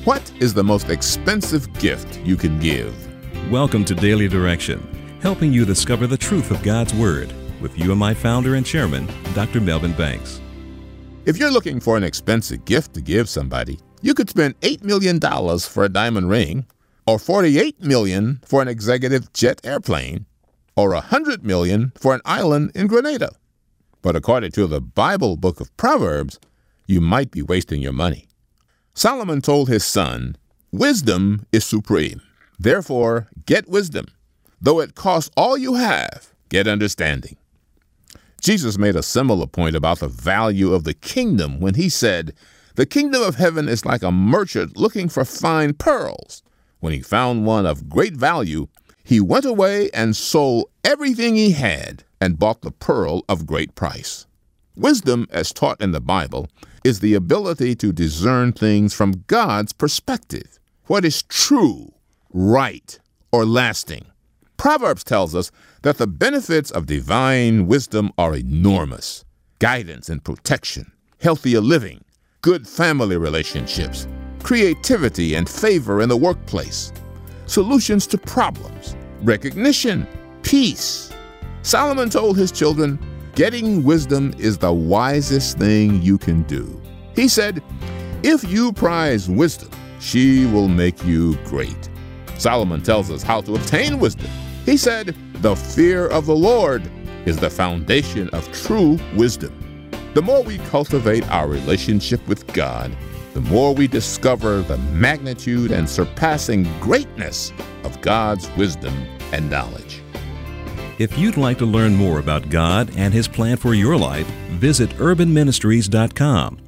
What is the most expensive gift you can give? Welcome to Daily Direction, helping you discover the truth of God's Word with UMI founder and chairman, Dr. Melvin Banks. If you're looking for an expensive gift to give somebody, you could spend $8 million for a diamond ring, or $48 million for an executive jet airplane, or $100 million for an island in Grenada. But according to the Bible book of Proverbs, you might be wasting your money. Solomon told his son, "Wisdom is supreme. Therefore, get wisdom. Though it costs all you have, get understanding." Jesus made a similar point about the value of the kingdom when he said, "The kingdom of heaven is like a merchant looking for fine pearls. When he found one of great value, he went away and sold everything he had and bought the pearl of great price." Wisdom, as taught in the Bible, is the ability to discern things from God's perspective. What is true, right, or lasting? Proverbs tells us that the benefits of divine wisdom are enormous. Guidance and protection, healthier living, good family relationships, creativity and favor in the workplace, solutions to problems, recognition, peace. Solomon told his children, getting wisdom is the wisest thing you can do. He said, "If you prize wisdom, she will make you great." Solomon tells us how to obtain wisdom. He said, "The fear of the Lord is the foundation of true wisdom." The more we cultivate our relationship with God, the more we discover the magnitude and surpassing greatness of God's wisdom and knowledge. If you'd like to learn more about God and His plan for your life, visit urbanministries.com.